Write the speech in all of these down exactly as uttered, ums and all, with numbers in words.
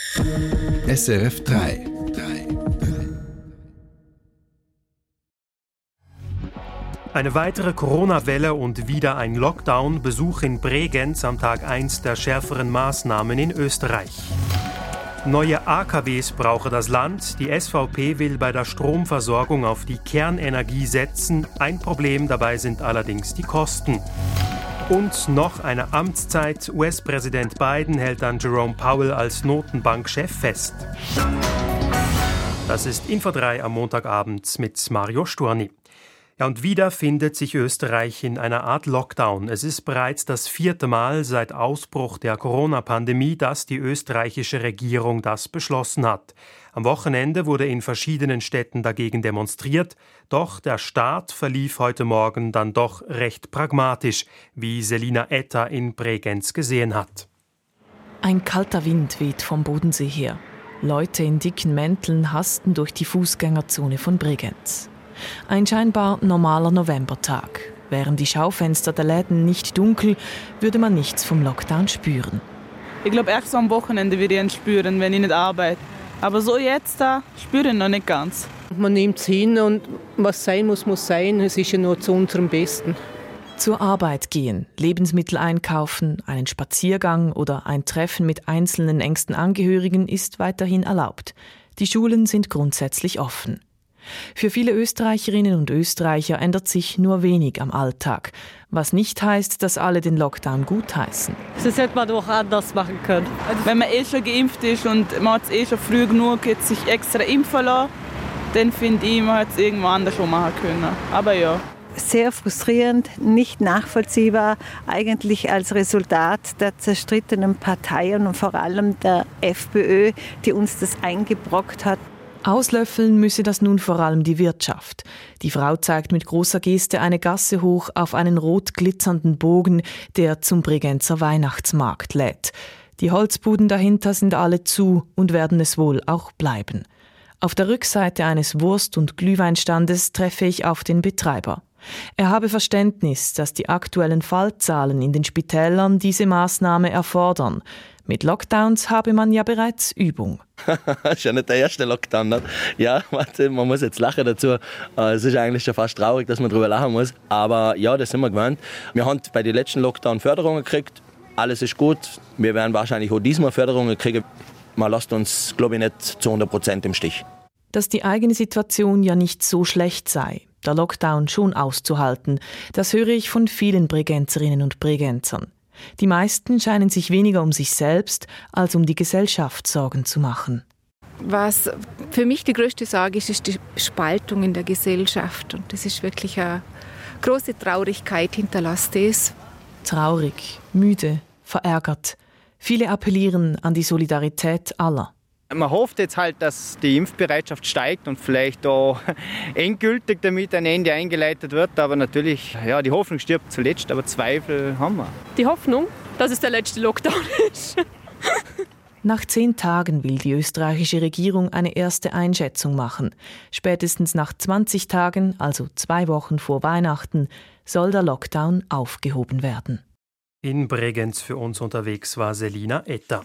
S R F drei. Eine weitere Corona-Welle und wieder ein Lockdown. Besuch in Bregenz am Tag eins der schärferen Maßnahmen in Österreich. Neue A K Ws brauche das Land. Die S V P will bei der Stromversorgung auf die Kernenergie setzen. Ein Problem dabei sind allerdings die Kosten. Und noch eine Amtszeit. U S-Präsident Biden hält an Jerome Powell als Notenbankchef fest. Das ist Info drei am Montagabend mit Mario Sturni. Ja, und wieder findet sich Österreich in einer Art Lockdown. Es ist bereits das vierte Mal seit Ausbruch der Corona-Pandemie, dass die österreichische Regierung das beschlossen hat. Am Wochenende wurde in verschiedenen Städten dagegen demonstriert. Doch der Start verlief heute Morgen dann doch recht pragmatisch, wie Selina Etter in Bregenz gesehen hat. Ein kalter Wind weht vom Bodensee her. Leute in dicken Mänteln hasten durch die Fußgängerzone von Bregenz. Ein scheinbar normaler Novembertag. Wären die Schaufenster der Läden nicht dunkel, würde man nichts vom Lockdown spüren. Ich glaube, erst so am Wochenende würde ich ihn spüren, wenn ich nicht arbeite. Aber so jetzt da spüre ich ihn noch nicht ganz. Man nimmt es hin und was sein muss, muss sein. Es ist ja nur zu unserem Besten. Zur Arbeit gehen, Lebensmittel einkaufen, einen Spaziergang oder ein Treffen mit einzelnen engsten Angehörigen ist weiterhin erlaubt. Die Schulen sind grundsätzlich offen. Für viele Österreicherinnen und Österreicher ändert sich nur wenig am Alltag, was nicht heißt, dass alle den Lockdown gutheißen. Das hätte man doch anders machen können. Also wenn man eh schon geimpft ist und man hat es eh schon früh genug jetzt sich extra impfen lassen, dann finde ich, man hätte es irgendwo anders schon machen können. Aber ja. Sehr frustrierend, nicht nachvollziehbar, eigentlich als Resultat der zerstrittenen Parteien und vor allem der FPÖ, die uns das eingebrockt hat. Auslöffeln müsse das nun vor allem die Wirtschaft. Die Frau zeigt mit großer Geste eine Gasse hoch auf einen rot glitzernden Bogen, der zum Bregenzer Weihnachtsmarkt lädt. Die Holzbuden dahinter sind alle zu und werden es wohl auch bleiben. Auf der Rückseite eines Wurst- und Glühweinstandes treffe ich auf den Betreiber. Er habe Verständnis, dass die aktuellen Fallzahlen in den Spitälern diese Maßnahme erfordern. Mit Lockdowns habe man ja bereits Übung. Das ist ja nicht der erste Lockdown. Nicht? Ja, warte, man muss jetzt lachen dazu. Es ist eigentlich schon fast traurig, dass man darüber lachen muss. Aber ja, das sind wir gewöhnt. Wir haben bei den letzten Lockdown Förderungen gekriegt. Alles ist gut. Wir werden wahrscheinlich auch diesmal Förderungen kriegen. Man lässt uns, glaube ich, nicht zu hundert Prozent im Stich. Dass die eigene Situation ja nicht so schlecht sei, der Lockdown schon auszuhalten, das höre ich von vielen Bregenzerinnen und Bregenzern. Die meisten scheinen sich weniger um sich selbst als um die Gesellschaft Sorgen zu machen. Was für mich die größte Sorge ist, ist die Spaltung in der Gesellschaft. Und das ist wirklich eine große Traurigkeit, hinterlässt es. Traurig, müde, verärgert. Viele appellieren an die Solidarität aller. Man hofft jetzt halt, dass die Impfbereitschaft steigt und vielleicht auch endgültig damit ein Ende eingeleitet wird. Aber natürlich, ja, die Hoffnung stirbt zuletzt, aber Zweifel haben wir. Die Hoffnung, dass es der letzte Lockdown ist. Nach zehn Tagen will die österreichische Regierung eine erste Einschätzung machen. Spätestens nach zwanzig Tagen, also zwei Wochen vor Weihnachten, soll der Lockdown aufgehoben werden. In Bregenz für uns unterwegs war Selina Etter.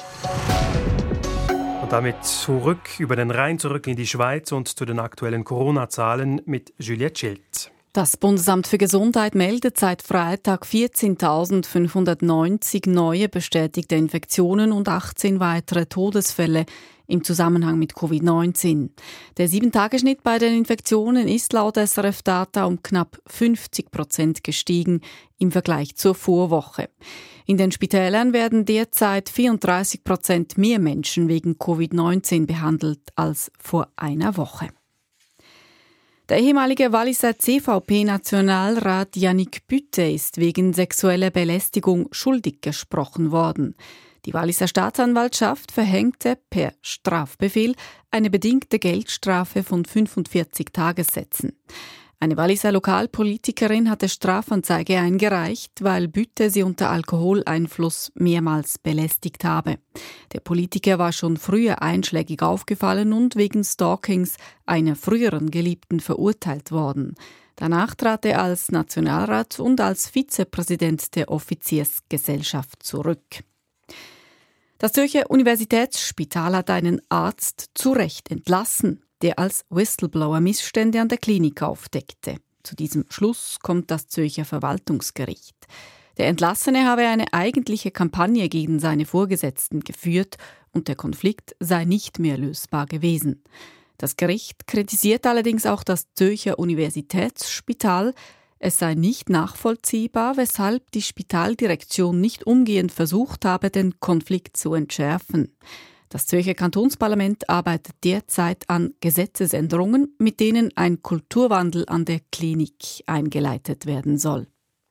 Und damit zurück über den Rhein, zurück in die Schweiz und zu den aktuellen Corona-Zahlen mit Juliette Schild. Das Bundesamt für Gesundheit meldet seit Freitag vierzehntausendfünfhundertneunzig neue bestätigte Infektionen und achtzehn weitere Todesfälle im Zusammenhang mit Covid neunzehn. Der sieben-Tage-Schnitt bei den Infektionen ist laut S R F-Data um knapp fünfzig Prozent gestiegen im Vergleich zur Vorwoche. In den Spitälern werden derzeit vierunddreißig Prozent mehr Menschen wegen Covid neunzehn behandelt als vor einer Woche. Der ehemalige Walliser C V P-Nationalrat Yannick Bütte ist wegen sexueller Belästigung schuldig gesprochen worden. Die Walliser Staatsanwaltschaft verhängte per Strafbefehl eine bedingte Geldstrafe von fünfundvierzig Tagessätzen. Eine Walliser Lokalpolitikerin hatte Strafanzeige eingereicht, weil Bütte sie unter Alkoholeinfluss mehrmals belästigt habe. Der Politiker war schon früher einschlägig aufgefallen und wegen Stalkings einer früheren Geliebten verurteilt worden. Danach trat er als Nationalrat und als Vizepräsident der Offiziersgesellschaft zurück. Das Zürcher Universitätsspital hat einen Arzt zu Recht entlassen, der als Whistleblower Missstände an der Klinik aufdeckte. Zu diesem Schluss kommt das Zürcher Verwaltungsgericht. Der Entlassene habe eine eigentliche Kampagne gegen seine Vorgesetzten geführt und der Konflikt sei nicht mehr lösbar gewesen. Das Gericht kritisiert allerdings auch das Zürcher Universitätsspital. Es sei nicht nachvollziehbar, weshalb die Spitaldirektion nicht umgehend versucht habe, den Konflikt zu entschärfen. Das Zürcher Kantonsparlament arbeitet derzeit an Gesetzesänderungen, mit denen ein Kulturwandel an der Klinik eingeleitet werden soll.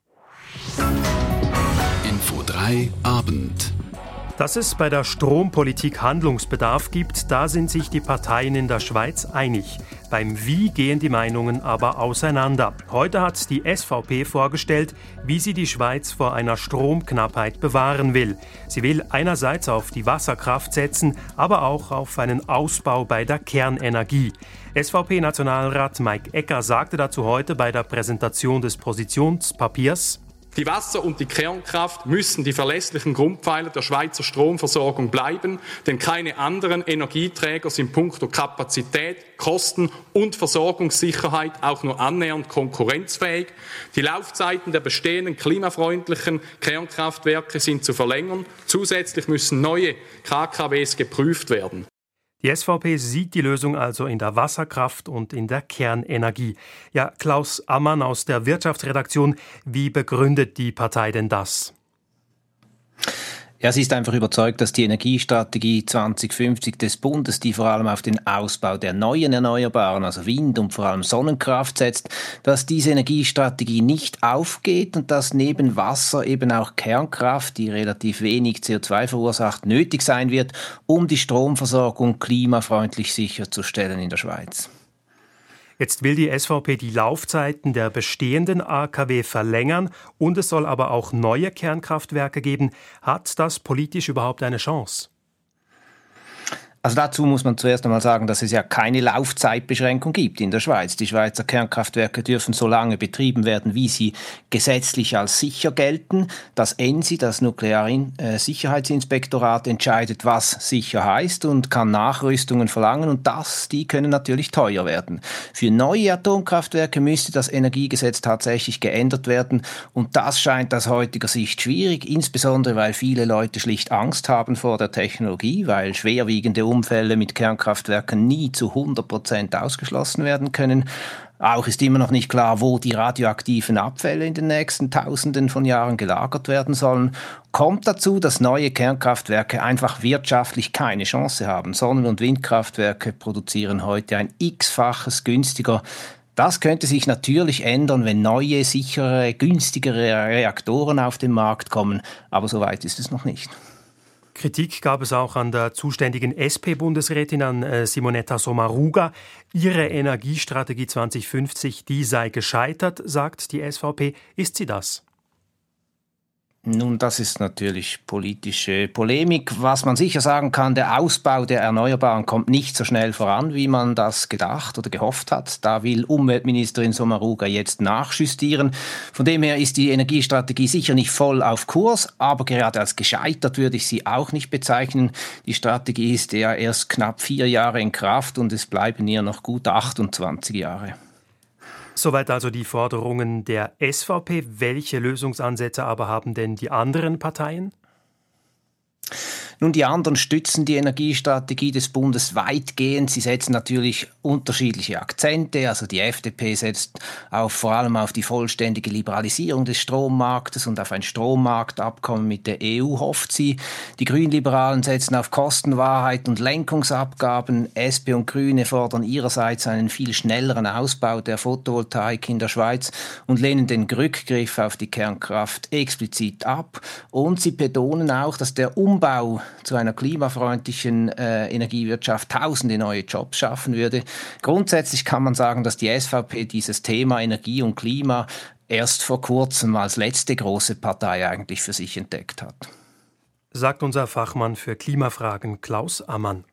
Info drei Abend. Dass es bei der Strompolitik Handlungsbedarf gibt, da sind sich die Parteien in der Schweiz einig. Beim Wie gehen die Meinungen aber auseinander. Heute hat die S V P vorgestellt, wie sie die Schweiz vor einer Stromknappheit bewahren will. Sie will einerseits auf die Wasserkraft setzen, aber auch auf einen Ausbau bei der Kernenergie. S V P-Nationalrat Mike Ecker sagte dazu heute bei der Präsentation des Positionspapiers: Die Wasser- und die Kernkraft müssen die verlässlichen Grundpfeiler der Schweizer Stromversorgung bleiben, denn keine anderen Energieträger sind punkto Kapazität, Kosten und Versorgungssicherheit auch nur annähernd konkurrenzfähig. Die Laufzeiten der bestehenden klimafreundlichen Kernkraftwerke sind zu verlängern. Zusätzlich müssen neue K K Ws geprüft werden. Die S V P sieht die Lösung also in der Wasserkraft und in der Kernenergie. Ja, Klaus Ammann aus der Wirtschaftsredaktion, wie begründet die Partei denn das? Ja, sie ist einfach überzeugt, dass die Energiestrategie zwanzig fünfzig des Bundes, die vor allem auf den Ausbau der neuen Erneuerbaren, also Wind und vor allem Sonnenkraft setzt, dass diese Energiestrategie nicht aufgeht und dass neben Wasser eben auch Kernkraft, die relativ wenig C O zwei verursacht, nötig sein wird, um die Stromversorgung klimafreundlich sicherzustellen in der Schweiz. Jetzt will die S V P die Laufzeiten der bestehenden A K W verlängern und es soll aber auch neue Kernkraftwerke geben. Hat das politisch überhaupt eine Chance? Also dazu muss man zuerst einmal sagen, dass es ja keine Laufzeitbeschränkung gibt in der Schweiz. Die Schweizer Kernkraftwerke dürfen so lange betrieben werden, wie sie gesetzlich als sicher gelten. Das E N S I, das Nuklearsicherheitsinspektorat, entscheidet, was sicher heißt und kann Nachrüstungen verlangen. Und das, die können natürlich teuer werden. Für neue Atomkraftwerke müsste das Energiegesetz tatsächlich geändert werden. Und das scheint aus heutiger Sicht schwierig, insbesondere weil viele Leute schlicht Angst haben vor der Technologie, weil schwerwiegende Unfälle mit Kernkraftwerken nie zu hundert Prozent ausgeschlossen werden können. Auch ist immer noch nicht klar, wo die radioaktiven Abfälle in den nächsten Tausenden von Jahren gelagert werden sollen. Kommt dazu, dass neue Kernkraftwerke einfach wirtschaftlich keine Chance haben. Sonnen- und Windkraftwerke produzieren heute ein x-faches günstiger. Das könnte sich natürlich ändern, wenn neue, sichere, günstigere Reaktoren auf den Markt kommen. Aber so weit ist es noch nicht. Kritik gab es auch an der zuständigen S P-Bundesrätin, an äh, Simonetta Sommaruga. Ihre Energiestrategie zwanzig fünfzig, die sei gescheitert, sagt die S V P. Ist sie das? Nun, das ist natürlich politische Polemik. Was man sicher sagen kann, der Ausbau der Erneuerbaren kommt nicht so schnell voran, wie man das gedacht oder gehofft hat. Da will Umweltministerin Sommaruga jetzt nachjustieren. Von dem her ist die Energiestrategie sicher nicht voll auf Kurs, aber gerade als gescheitert würde ich sie auch nicht bezeichnen. Die Strategie ist ja erst knapp vier Jahre in Kraft und es bleiben ihr noch gut achtundzwanzig Jahre. Soweit also die Forderungen der S V P. Welche Lösungsansätze aber haben denn die anderen Parteien? Nun, die anderen stützen die Energiestrategie des Bundes weitgehend. Sie setzen natürlich unterschiedliche Akzente. Also die F D P setzt auf, vor allem auf die vollständige Liberalisierung des Strommarktes und auf ein Strommarktabkommen mit der E U, hofft sie. Die Grünliberalen setzen auf Kostenwahrheit und Lenkungsabgaben. S P und Grüne fordern ihrerseits einen viel schnelleren Ausbau der Photovoltaik in der Schweiz und lehnen den Rückgriff auf die Kernkraft explizit ab. Und sie betonen auch, dass der Umbau zu einer klimafreundlichen äh, Energiewirtschaft tausende neue Jobs schaffen würde. Grundsätzlich kann man sagen, dass die S V P dieses Thema Energie und Klima erst vor kurzem als letzte große Partei eigentlich für sich entdeckt hat. Sagt unser Fachmann für Klimafragen Klaus Ammann.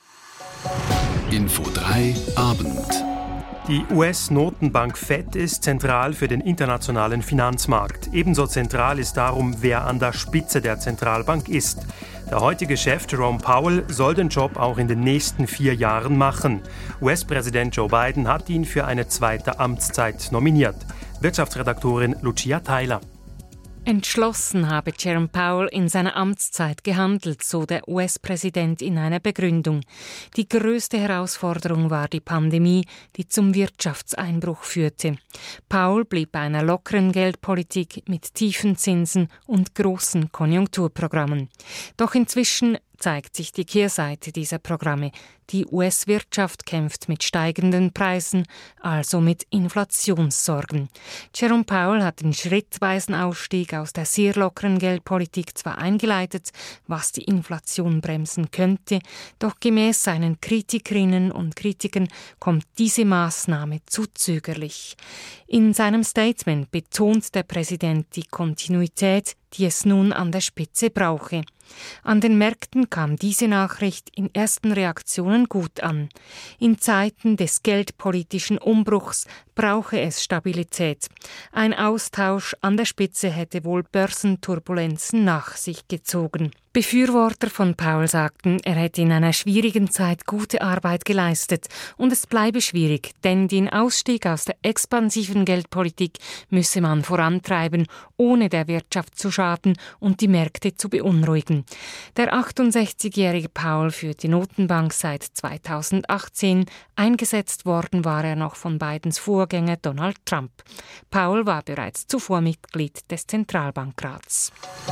Info drei Abend. Die U S-Notenbank Fed ist zentral für den internationalen Finanzmarkt. Ebenso zentral ist darum, wer an der Spitze der Zentralbank ist. Der heutige Chef Jerome Powell soll den Job auch in den nächsten vier Jahren machen. U S-Präsident Joe Biden hat ihn für eine zweite Amtszeit nominiert. Wirtschaftsredaktorin Lucia Theiler. Entschlossen habe Jerome Powell in seiner Amtszeit gehandelt, so der U S-Präsident in einer Begründung. Die größte Herausforderung war die Pandemie, die zum Wirtschaftseinbruch führte. Powell blieb bei einer lockeren Geldpolitik mit tiefen Zinsen und großen Konjunkturprogrammen. Doch inzwischen zeigt sich die Kehrseite dieser Programme. Die U S-Wirtschaft kämpft mit steigenden Preisen, also mit Inflationssorgen. Jerome Powell hat den schrittweisen Ausstieg aus der sehr lockeren Geldpolitik zwar eingeleitet, was die Inflation bremsen könnte, doch gemäß seinen Kritikerinnen und Kritikern kommt diese Maßnahme zu zögerlich. In seinem Statement betont der Präsident die Kontinuität, die es nun an der Spitze brauche. An den Märkten kam diese Nachricht in ersten Reaktionen gut an. In Zeiten des geldpolitischen Umbruchs brauche es Stabilität. Ein Austausch an der Spitze hätte wohl Börsenturbulenzen nach sich gezogen. Befürworter von Powell sagten, er hätte in einer schwierigen Zeit gute Arbeit geleistet und es bleibe schwierig, denn den Ausstieg aus der expansiven Geldpolitik müsse man vorantreiben, ohne der Wirtschaft zu schaden und die Märkte zu beunruhigen. Der achtundsechzigjährige Powell führt die Notenbank seit zweitausendachtzehn. Eingesetzt worden war er noch von Bidens Vorgänger Donald Trump. Powell war bereits zuvor Mitglied des Zentralbankrats.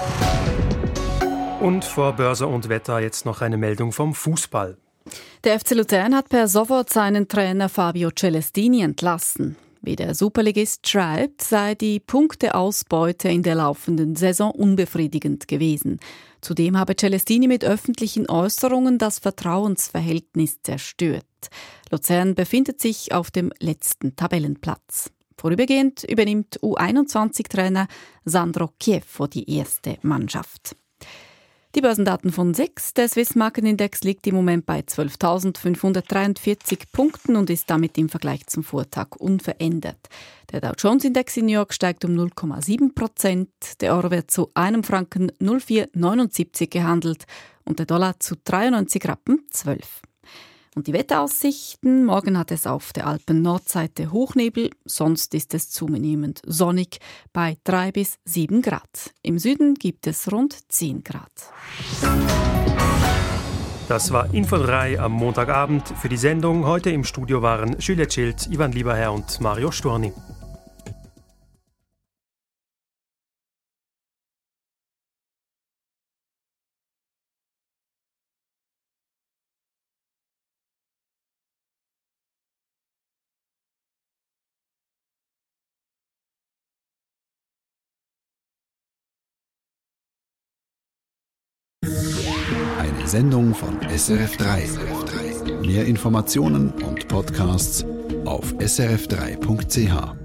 Und vor Börse und Wetter jetzt noch eine Meldung vom Fußball. Der F C Luzern hat per sofort seinen Trainer Fabio Celestini entlassen. Wie der Superligist schreibt, sei die Punkteausbeute in der laufenden Saison unbefriedigend gewesen. Zudem habe Celestini mit öffentlichen Äußerungen das Vertrauensverhältnis zerstört. Luzern befindet sich auf dem letzten Tabellenplatz. Vorübergehend übernimmt U einundzwanzig-Trainer Sandro Chieffo die erste Mannschaft. Die Börsendaten von S I X. Der Swiss Marketindex liegt im Moment bei zwölftausendfünfhundertdreiundvierzig Punkten und ist damit im Vergleich zum Vortag unverändert. Der Dow Jones Index in New York steigt um null Komma sieben Prozent. Der Euro wird zu einem Franken null Komma vier neunundsiebzig gehandelt und der Dollar zu dreiundneunzig Rappen zwölf. Und die Wetteraussichten: Morgen hat es auf der Alpen-Nordseite Hochnebel, sonst ist es zunehmend sonnig bei drei bis sieben Grad. Im Süden gibt es rund zehn Grad. Das war Info drei am Montagabend. Für die Sendung heute im Studio waren Juliette Schild, Ivan Lieberherr und Mario Storni. Eine Sendung von S R F drei. Mehr Informationen und Podcasts auf s r f drei punkt c h.